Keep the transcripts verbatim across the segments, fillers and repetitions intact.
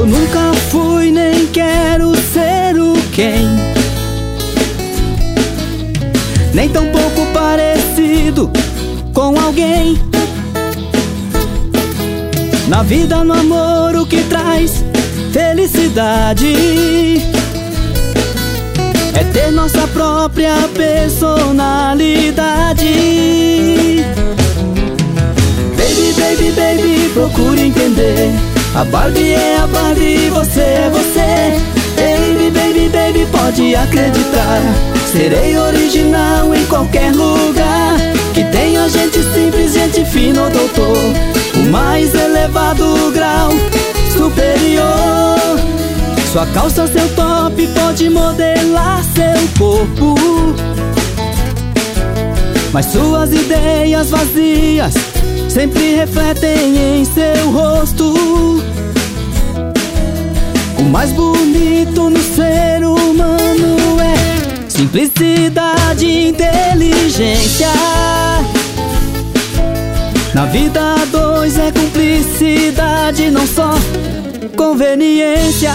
Eu nunca fui nem quero ser o quem, nem tão pouco parecido com alguém. Na vida, no amor, o que traz felicidade é ter nossa própria personalidade. Baby, baby, baby, procure entender. A Barbie é a Barbie, você é você. Baby, baby, baby, pode acreditar. Serei original em qualquer lugar. Que tenha gente simples, gente fina ou doutor. O mais elevado grau superior. Sua calça, seu top pode modelar seu corpo, mas suas ideias vazias sempre refletem em seu rosto. O mais bonito no ser humano é simplicidade e inteligência. Na vida a dois é cumplicidade, não só conveniência.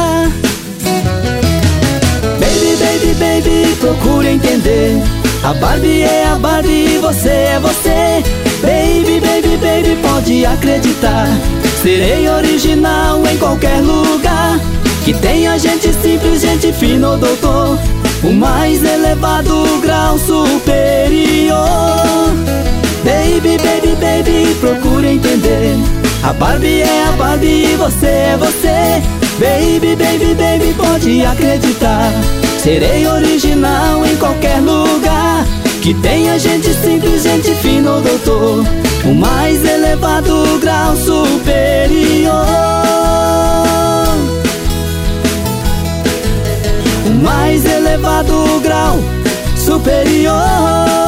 Baby, baby, baby, procure entender. A Barbie é a Barbie, você é você. Baby, baby, baby, pode acreditar. Serei original em qualquer lugar. Que tenha gente simples, gente fina ou doutor. O mais elevado grau superior. Baby, baby, baby, procure entender. A Barbie é a Barbie, você é você. Baby, baby, baby, pode acreditar. Serei original em qualquer lugar. Que tenha gente simples, gente fina ou doutor. O mais elevado grau superior. O mais elevado grau superior.